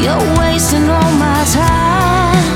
You're wasting all my time.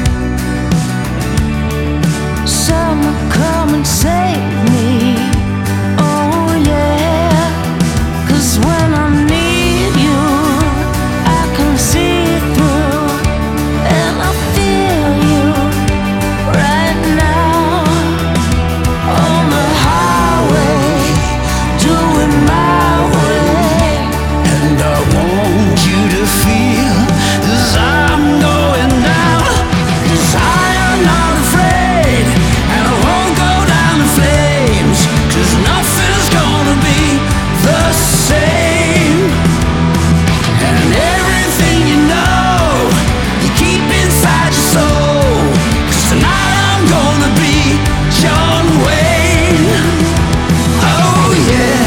Summer, come and save me. Oh yeah. 'Cause when I need you, I can see it through, and I feel you right now. On the highway, doing my way, and I want you to feel as I'm going down. 'Cause I am not afraid, and I won't go down in flames. 'Cause nothing's gonna be the same. And everything you know, you keep inside your soul. 'Cause tonight I'm gonna be John Wayne. Oh yeah.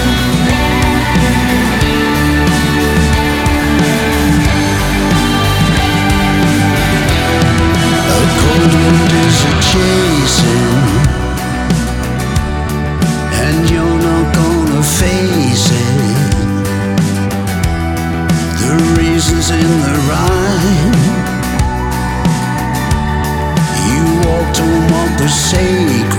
Cold wind is a chasing, and you're not gonna face it. The reasons in the rhyme, you walked on what was sacred.